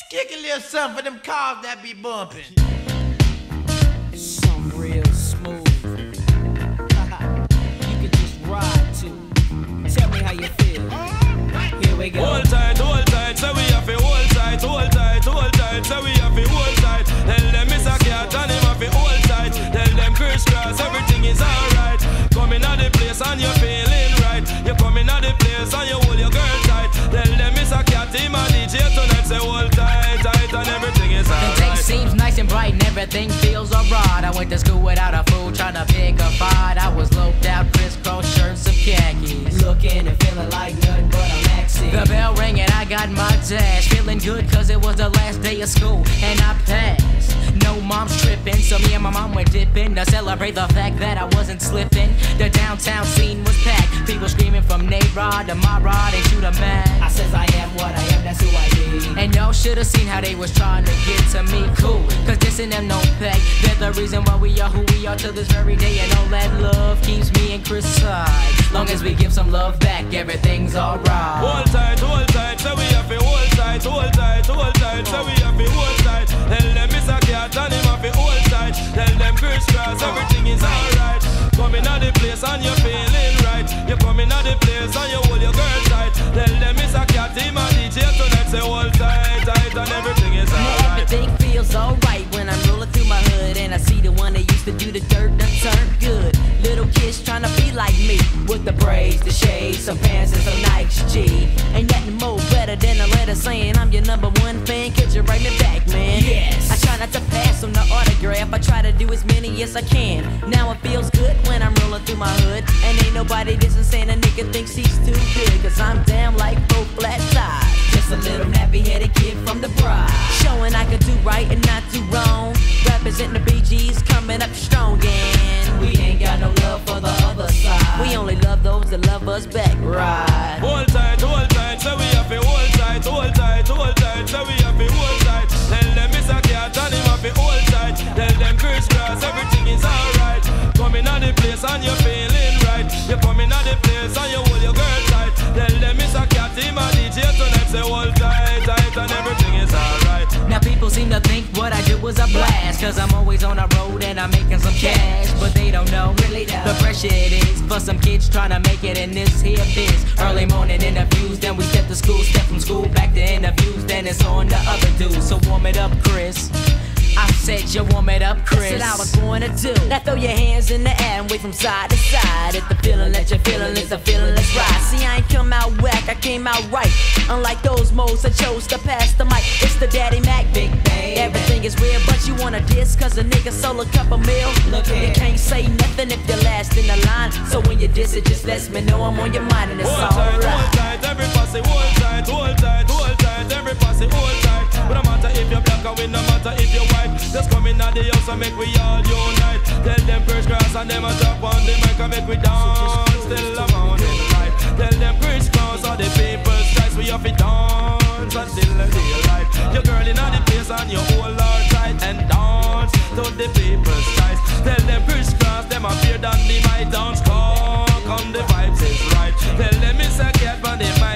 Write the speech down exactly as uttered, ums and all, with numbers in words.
Kick a little something for them cars that be bumping. Some real smooth. You can just ride to. Tell me how you feel. Here we go. Hold tight, hold tight, so we have to hold tight, hold tight, hold tight, so we have to hold tight. Tell them it's a cat and him have to hold tight. Tell them crisscross, everything is alright. Coming out the place and you're feeling right. You're coming out the place and you hold your girl tight. Tell them it's a cat, him a D J tonight, say hold tight, tight, and everything is alright. The day seems nice and bright and everything feels alright. I went to school without a fool, trying to pick a fight. I was loped out, crisscross shirts of khakis, looking and feeling like nothing but a maxi. The bell rang and I got my dash, feeling good cause it was the last day of school and I passed. No mom's tripping, so me and my mom went dipping to celebrate the fact that I wasn't slipping. The downtown scene was packed, people screaming from Nayrod to my rod, they shoot a man. I says I am what I am, that's who I be. And y'all should've seen how they was trying to get to me. Cool, cause this and them no pay. They're the reason why we are who we are to this very day. And all that love keeps me and Chris side. Long as we give some love back, everything's alright. Hold tight, hold tight, so we have to hold tight, hold tight, hold tight, so we have to hold tight. Tell them it's a cat and him have to hold tight. Tell them crisscross, everything is alright. Coming out the place and you're feeling right. You're coming out the place and you hold your girl tight. Tell them it's a cat, him a D J tonight, say hold tight, tight, and everything is alright. Everything feels alright when I'm rolling through my hood and I see the one that used to do the dirt done turned good. Little kids trying to be like me with the braids, the shades, some pants and some Nikes. G. Ain't nothing more better than a letter saying I'm your number one fan. Could you write me back, man? Yes. I try not to pass on the autograph. I try to do as many as I can. Now it feels good when I'm rolling through my hood and ain't nobody dissing saying a nigga thinks he's too good. Cause I'm down like four flat tires. Just a little nappy-headed kid from the pride, showing I can do right and not do wrong. Representing the B Gs coming up strong and we ain't got no love for the other side. We only love those that love us back, right? Hold tight, hold tight, so we have to hold tight, hold tight, hold tight, so we have to hold tight. Tell them it's a cat and him have to hold tight. Tell them crisscross, everything is alright. Coming out the place and you're feeling right. You're coming out the place and you hold your girl tight. Tell them it's a cat, him a D J tonight, say hold tight, tight, and everything is alright. Now people seem to think what I do was a blast, cause I'm always on the road and I'm making some cash. But they don't know really the pressure it is for some kids trying to make it in this here biz. Early morning interviews, then we step to school, step from school back to interviews, then it's on the other dudes. So warm it up, Chris. I said you warm it up, Chris. That's what I was going to do. Now throw your hands in the air and wave from side to side. If the feeling that you're feeling is the feeling that's right. See, I ain't come out whack, I came out right. Unlike those moles that chose to pass the mic. It's the Daddy Mac, big bang. Everything is real, but you wanna diss cause a nigga sold a couple mil. Look, you can't say nothing if you're last in the line. So when you diss it, just let me know I'm on your mind and it's hold tight, alright. hold tight, every posse, hold tight, hold tight, hold tight, every posse, hold tight. No matter if you're black or we, no matter if you're white. Just come in at the house and make we all unite. Tell them crisscross and them a drop on the mic and make we dance till the morning light. Tell them crisscross or the people's choice. We have to dance until the daylight. Your girl in the place and you hold her tight and dance to the people's choice. Tell them crisscross, them appear than the mic. Dance come, come the vibes is right. Tell them it's a cat on the mic.